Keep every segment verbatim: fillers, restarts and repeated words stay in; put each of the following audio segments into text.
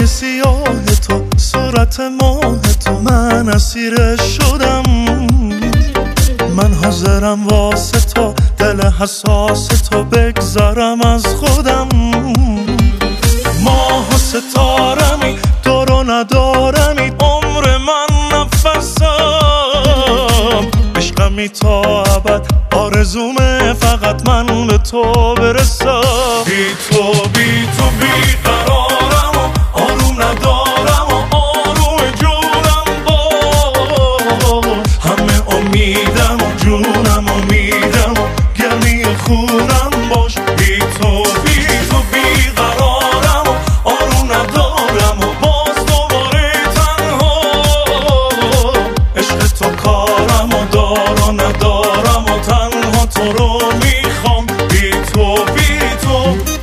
چشای سیاه تو، صورت ماه تو، من اسیرش شدم. من حاضرم واسه تو، دل حساس تو، بگذارم از خودم. ماه و ستارمی، تو رو ندارمی، عمر من نفسم. عشقمی تا ابد، آرزومه فقط من به تو برسم. بی تو بی تو بی قرارم و آروم ندارم و آروم جونم با همه امیدم و جونم امیدم و گرمی خونم باش. بی تو بی تو بی قرارم و آروم ندارم و باز دوباره تنها. عشق تو کارم و دار و ندارم و تنها تو رو میخوام. بی تو بی تو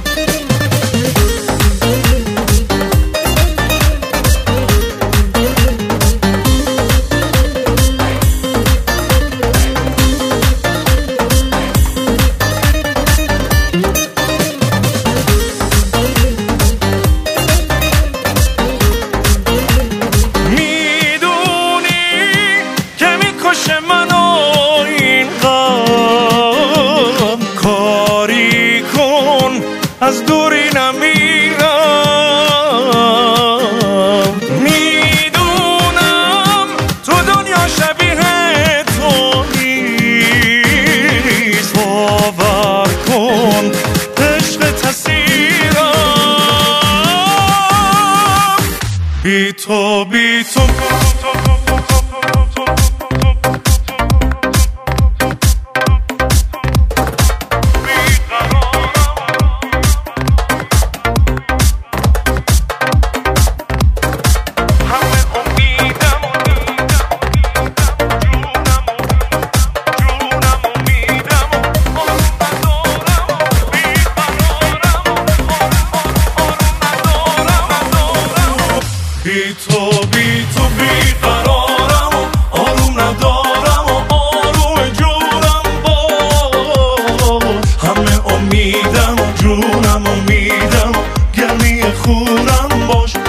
از دوری نمیرم. میدونم تو دنیا شبیه تو نیست، باور کن عشق تسیرم. بی تو بی تو بی تو بی تو بی قرارم و آروم ندارم و آروم جونم با همه امیدم و جونم امیدم و گرمی خونم باش.